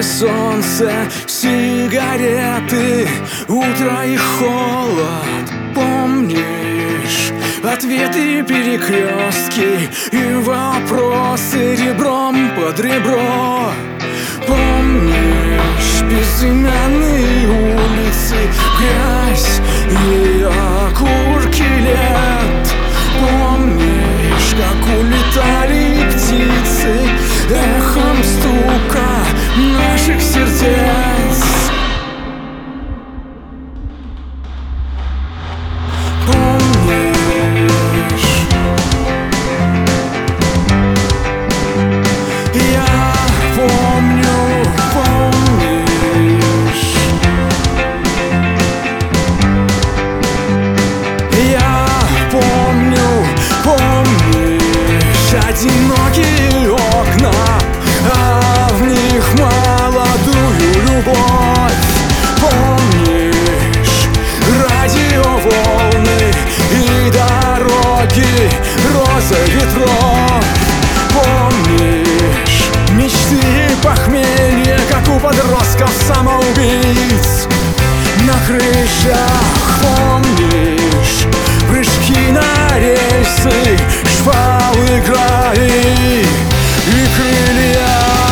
Яркое солнце, сигареты, утро и холод. Помнишь ответы и перекрестки и вопросы ребром под ребро? Помнишь безымянные улицы, грязь и окурки лет? Помнишь, как улетали птицы эхом стука наших сердец? Одинокие окна, а в них молодую любовь. Помнишь радиоволны и дороги, роза ветров? Помнишь мечты и похмелье, как у подростков-самоубийц на крышах? Помнишь прыжки на рельсы, шпалы, гравий и крылья?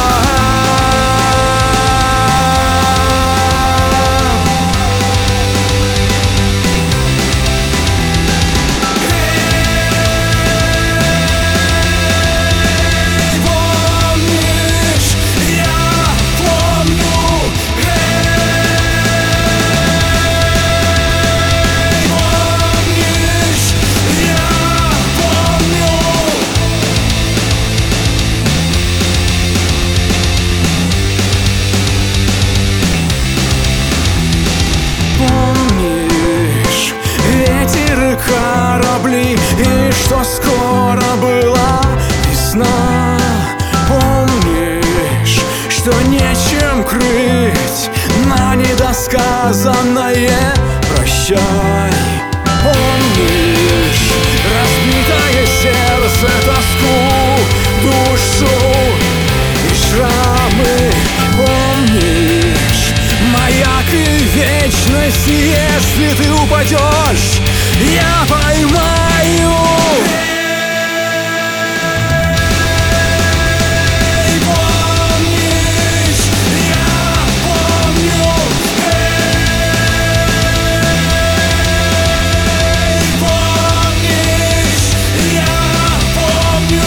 Корабли, и что скоро была весна. Помнишь, что нечем крыть на недосказанное прощай. Помнишь разбитое сердце, тоску, душу и шрамы? Помнишь маяк и вечность, если ты упадешь, я поймаю. Помнишь, я помню. Помнишь, я помню.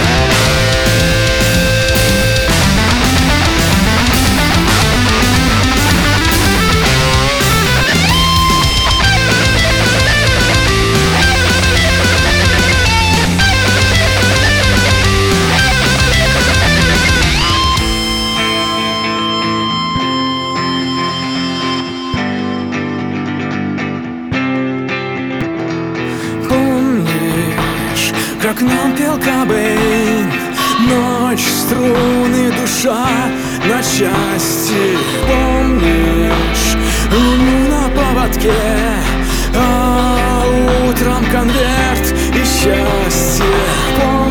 Как нам пел Кобейн, ночь, струны, душа на части. Помнишь луну на поводке, а утром конверт и счастье?